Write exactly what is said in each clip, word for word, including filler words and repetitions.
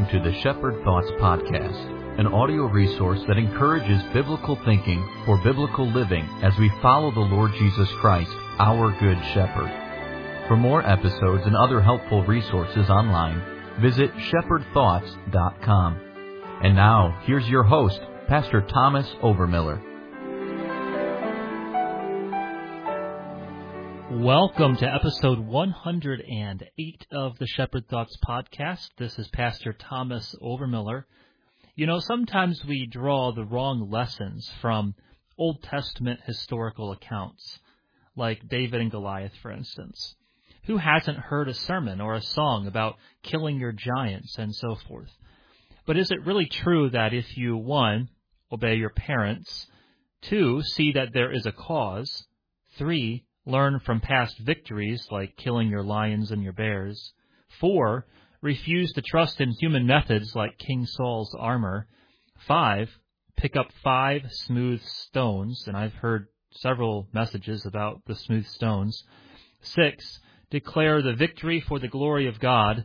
welcome to the Shepherd Thoughts Podcast, an audio resource that encourages biblical thinking for biblical living as we follow the Lord Jesus Christ, our Good Shepherd. For more episodes and other helpful resources online, visit shepherd thoughts dot com. And now, here's your host, Pastor Thomas Overmiller. Welcome to episode one hundred eight of the Shepherd Thoughts Podcast. This is Pastor Thomas Overmiller. You know, sometimes we draw the wrong lessons from Old Testament historical accounts, like David and Goliath, for instance. Who hasn't heard a sermon or a song about killing your giants and so forth? But is it really true that if you, one, obey your parents, two, see that there is a cause, three, learn from past victories like killing your lions and your bears, four, refuse to trust in human methods like King Saul's armor, five, pick up five smooth stones, and I've heard several messages about the smooth stones, six, declare the victory for the glory of God,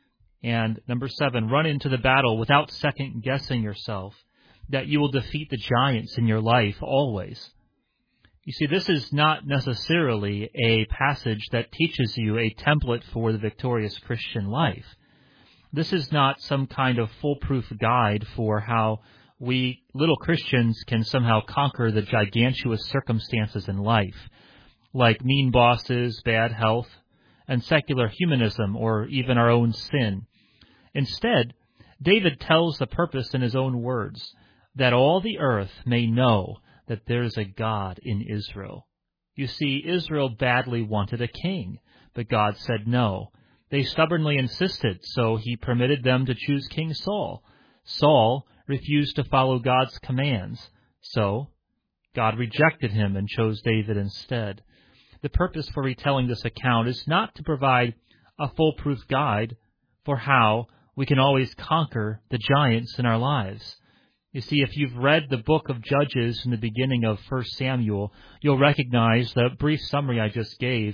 and number seven, run into the battle without second-guessing yourself, that you will defeat the giants in your life always. You see, this is not necessarily a passage that teaches you a template for the victorious Christian life. This is not some kind of foolproof guide for how we little Christians can somehow conquer the gigantuous circumstances in life, like mean bosses, bad health, and secular humanism, or even our own sin. Instead, David tells the purpose in his own words, that all the earth may know that there is a God in Israel. You see, Israel badly wanted a king, but God said no. They stubbornly insisted, so he permitted them to choose King Saul. Saul refused to follow God's commands, so God rejected him and chose David instead. The purpose for retelling this account is not to provide a foolproof guide for how we can always conquer the giants in our lives. You see, if you've read the book of Judges in the beginning of First Samuel, you'll recognize the brief summary I just gave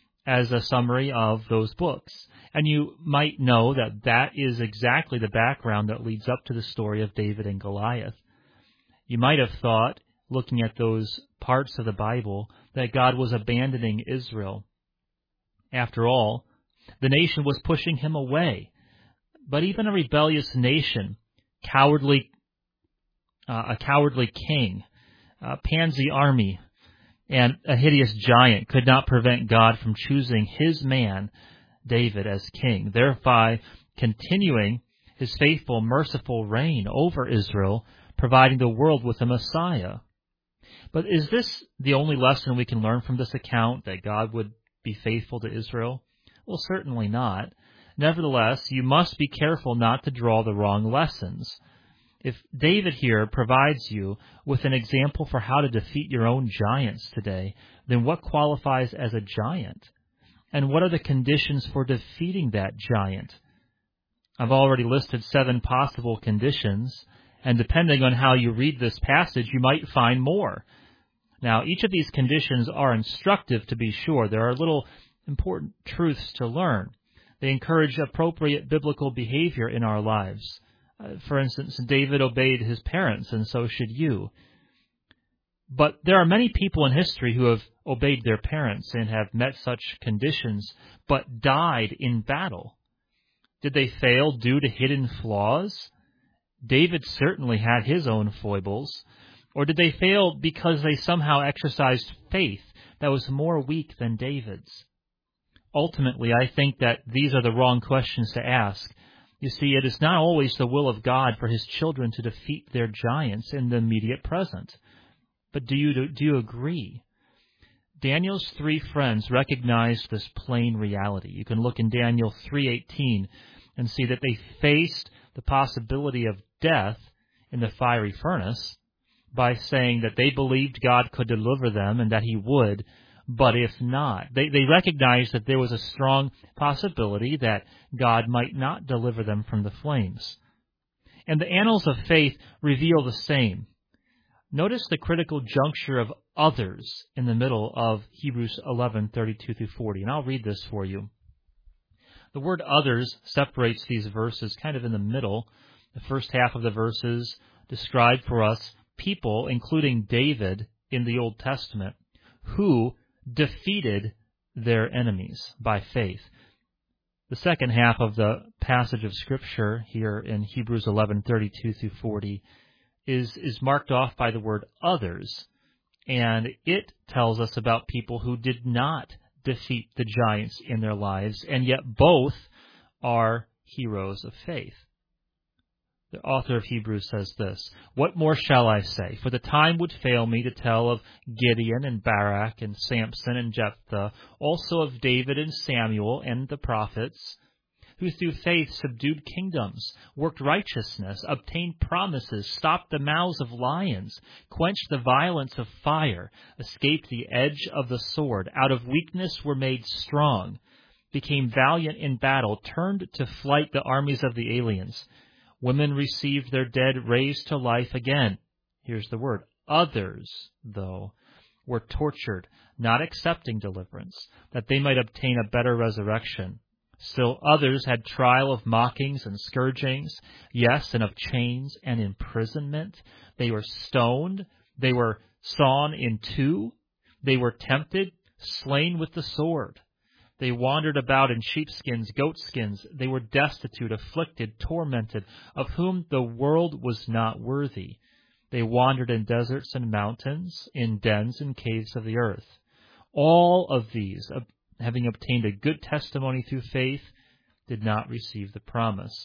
as a summary of those books. And you might know that that is exactly the background that leads up to the story of David and Goliath. You might have thought, looking at those parts of the Bible, that God was abandoning Israel. After all, the nation was pushing him away. But even a rebellious nation, cowardly Uh, a cowardly king, a pansy army, and a hideous giant could not prevent God from choosing his man, David, as king, thereby continuing his faithful, merciful reign over Israel, providing the world with a Messiah. But is this the only lesson we can learn from this account, that God would be faithful to Israel? Well, certainly not. Nevertheless, you must be careful not to draw the wrong lessons. If David here provides you with an example for how to defeat your own giants today, then what qualifies as a giant? And what are the conditions for defeating that giant? I've already listed seven possible conditions, and depending on how you read this passage, you might find more. Now, each of these conditions are instructive, to be sure. There are little important truths to learn. They encourage appropriate biblical behavior in our lives. For instance, David obeyed his parents, and so should you. But there are many people in history who have obeyed their parents and have met such conditions, but died in battle. Did they fail due to hidden flaws? David certainly had his own foibles. Or did they fail because they somehow exercised faith that was more weak than David's? Ultimately, I think that these are the wrong questions to ask. You see, it is not always the will of God for his children to defeat their giants in the immediate present. But do you do you agree? Daniel's three friends recognized this plain reality. You can look in Daniel three eighteen and see that they faced the possibility of death in the fiery furnace by saying that they believed God could deliver them and that he would. But if not, they, they recognized that there was a strong possibility that God might not deliver them from the flames. And the annals of faith reveal the same. Notice the critical juncture of others in the middle of Hebrews eleven thirty-two through forty, and I'll read this for you. The word others separates these verses kind of in the middle. The first half of the verses describe for us people, including David in the Old Testament, who defeated their enemies by faith. The second half of the passage of Scripture here in Hebrews eleven thirty-two through forty is, is marked off by the word others, and it tells us about people who did not defeat the giants in their lives, and yet both are heroes of faith. The author of Hebrews says this, "What more shall I say? For the time would fail me to tell of Gideon and Barak and Samson and Jephthah, also of David and Samuel and the prophets, who through faith subdued kingdoms, worked righteousness, obtained promises, stopped the mouths of lions, quenched the violence of fire, escaped the edge of the sword, out of weakness were made strong, became valiant in battle, turned to flight the armies of the aliens. Women received their dead raised to life again." Here's the word. "Others, though, were tortured, not accepting deliverance, that they might obtain a better resurrection. Still others had trial of mockings and scourgings, yes, and of chains and imprisonment. They were stoned, they were sawn in two, they were tempted, slain with the sword. They wandered about in sheepskins, goatskins. They were destitute, afflicted, tormented, of whom the world was not worthy. They wandered in deserts and mountains, in dens and caves of the earth. All of these, having obtained a good testimony through faith, did not receive the promise."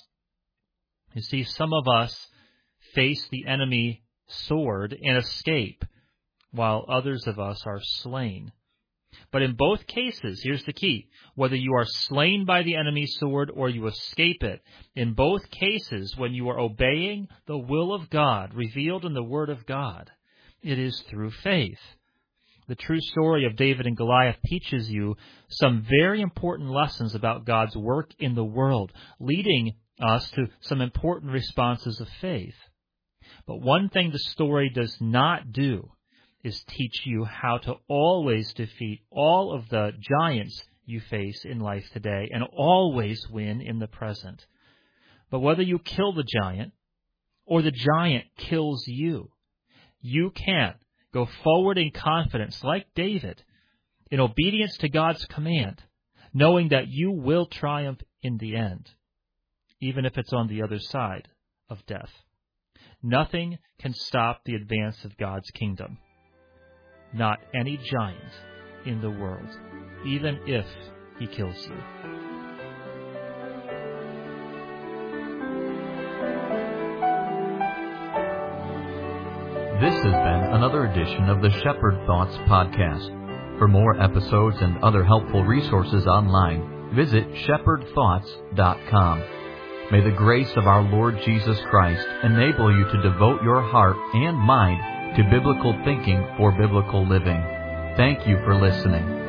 You see, some of us face the enemy sword and escape, while others of us are slain. But in both cases, here's the key, whether you are slain by the enemy's sword or you escape it, in both cases, when you are obeying the will of God revealed in the Word of God, it is through faith. The true story of David and Goliath teaches you some very important lessons about God's work in the world, leading us to some important responses of faith. But one thing the story does not do is teach you how to always defeat all of the giants you face in life today and always win in the present. But whether you kill the giant or the giant kills you, you can go forward in confidence like David, in obedience to God's command, knowing that you will triumph in the end, even if it's on the other side of death. Nothing can stop the advance of God's kingdom. Not any giant in the world, even if he kills you. This has been another edition of the Shepherd Thoughts Podcast. For more episodes and other helpful resources online, visit shepherd thoughts dot com. May the grace of our Lord Jesus Christ enable you to devote your heart and mind to biblical thinking for biblical living. Thank you for listening.